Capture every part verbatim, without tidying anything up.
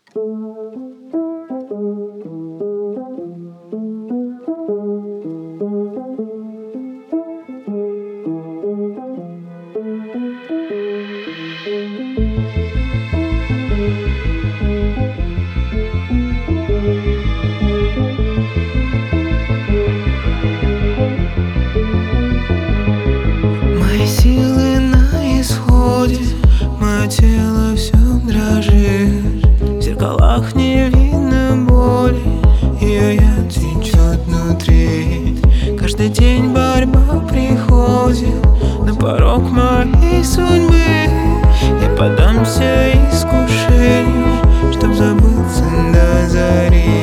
Мои силы на исходе, мое тело все дрожит. В зеркалах не видно боли, ее яд течет внутри. Каждый день борьба приходит на порог моей судьбы. Я поддамся искушению, чтоб забыться до зари.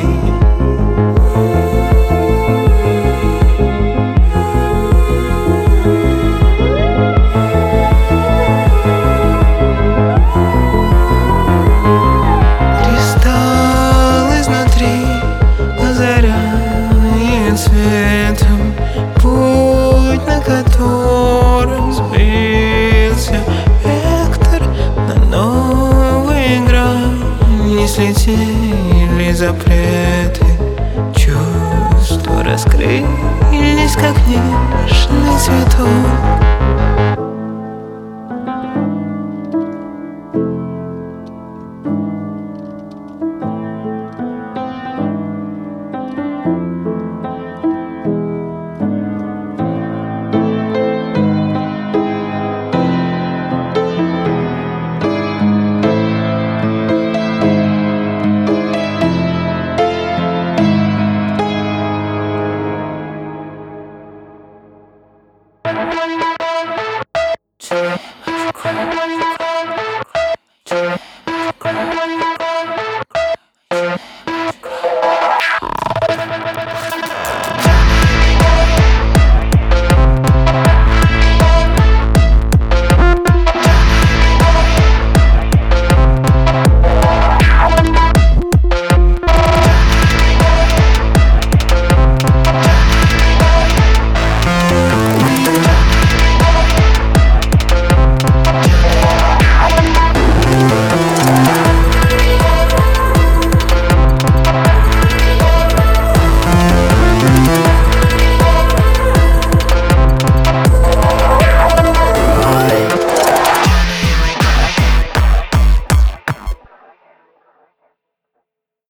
Светом путь, на котором сбился вектор, на новые грани слетели запреты. Чувства раскрылись, как нежный цветок.